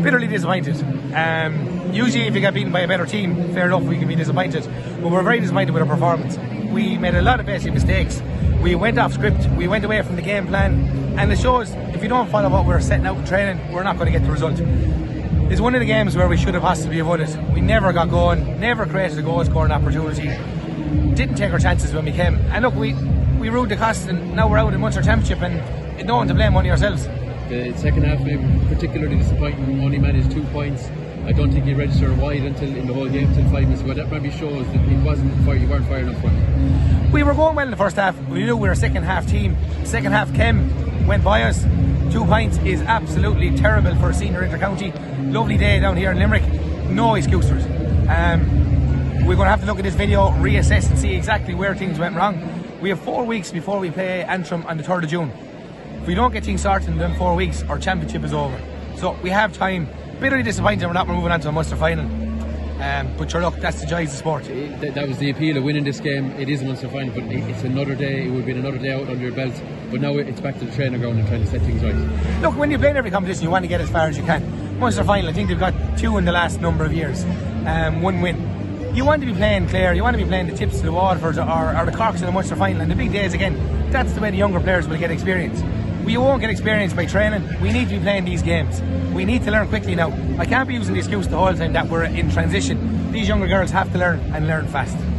bitterly disappointed. Usually if you get beaten by a better team, fair enough, we can be disappointed, but we're very disappointed with our performance. We made a lot of basic mistakes. We went off script, we went away from the game plan, and it shows if you don't follow what we're setting out in training, we're not going to get the result. It's one of the games where we should have possibly won it. We never got going, never created a goal scoring opportunity, didn't take our chances when we came. And look, we ruled the cost, and now we're out in Munster Championship, and no one to blame, only ourselves. The second half maybe particularly disappointing, only managed 2 points. I don't think he registered wide until in the whole game until 5 minutes ago. That maybe shows that you weren't firing up front. We were going well in the first half. We knew we were a second half team. Second half came, went by us. 2 points is absolutely terrible for a senior inter-county. Lovely day down here in Limerick. No excuse for it. We're going to have to look at this video, reassess and see exactly where things went wrong. We have 4 weeks before we play Antrim on the 3rd of June. If we don't get things sorted in them 4 weeks, our championship is over. So we have time. Bitterly disappointed we're not moving on to a Munster final. But sure, look, that's the joys of sport. That was the appeal of winning this game. It is a Munster final, but it's another day. It would have been another day out under your belt. But now it's back to the training ground and trying to set things right. Look, when you play in every competition, you want to get as far as you can. Munster final, I think they've got 2 in the last number of years. 1 win. You want to be playing Clare, you want to be playing the Tips to the Waterfords or the Corks in the Munster final, and the big days again. That's the way the younger players will get experience. We won't get experience by training. We need to be playing these games. We need to learn quickly now. I can't be using the excuse the whole time that we're in transition. These younger girls have to learn, and learn fast.